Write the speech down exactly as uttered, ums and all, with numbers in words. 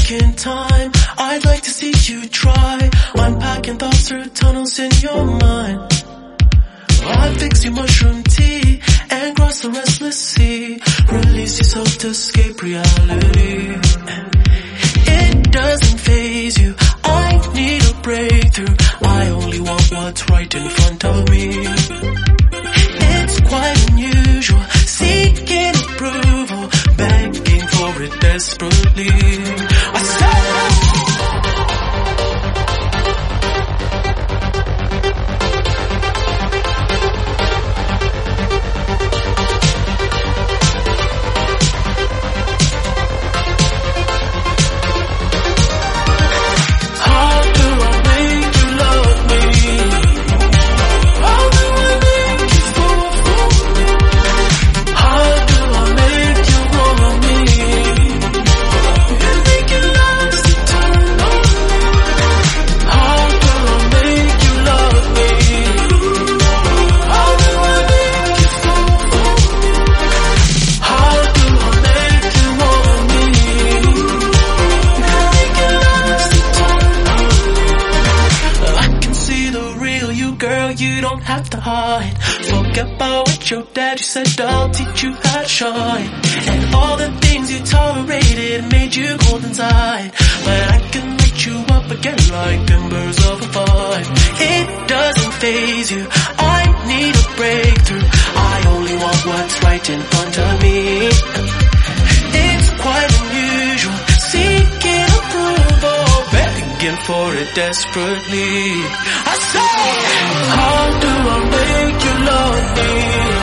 taking time. I'd like to see you try unpacking thoughts through tunnels in your mind. I'll fix your mushroom tea and cross the restless sea. Release yourself to escape reality. It doesn't faze you, I need a breakthrough. I only want what's right in front of me. It's quite unusual, seeking approval, begging for it desperately. I said your daddy said I'll teach you how to shine. And all the things you tolerated made you cold inside. But I can light you up again like embers of a fire. It doesn't faze you, I need a breakthrough. I only want what's right in front of me. It's quite unusual, seeking approval, begging for it desperately. I say, how do I make you love me?